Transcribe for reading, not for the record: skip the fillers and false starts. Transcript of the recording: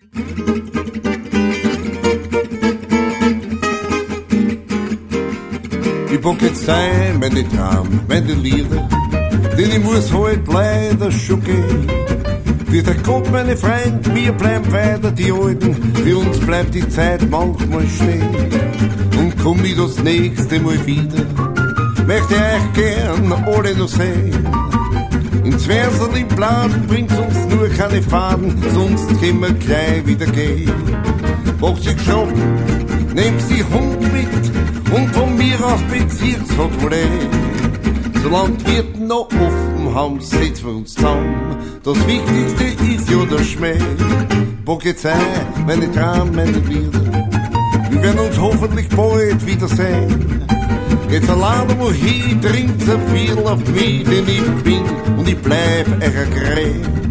Ich bock jetzt sein, meine Traum, meine Lieder, denn ich muss heute leider schon gehen. Wie der Gott, meine Freund, wir bleiben weiter die Alten, für uns bleibt die Zeit manchmal stehen. Und komm ich das nächste Mal wieder, möchte ich euch gern alle noch sehen. Ins Versel im Plan bringt uns nur keine Faden, sonst können wir gleich wieder gehen. Macht sich schon, nehmt sie Hund mit und von mir aus Bezirkshotel. Solange die Wirten noch offen haben, setzen wir uns zusammen. Das Wichtigste ist ja der Schmäh. Bock jetzt ein, meine Traum, meine Lieder. Wir werden uns hoffentlich bald wiedersehen. Jetzt allein wohin, trinkt so viel auf mich, denn ich bin und ich bleib euer Gräb.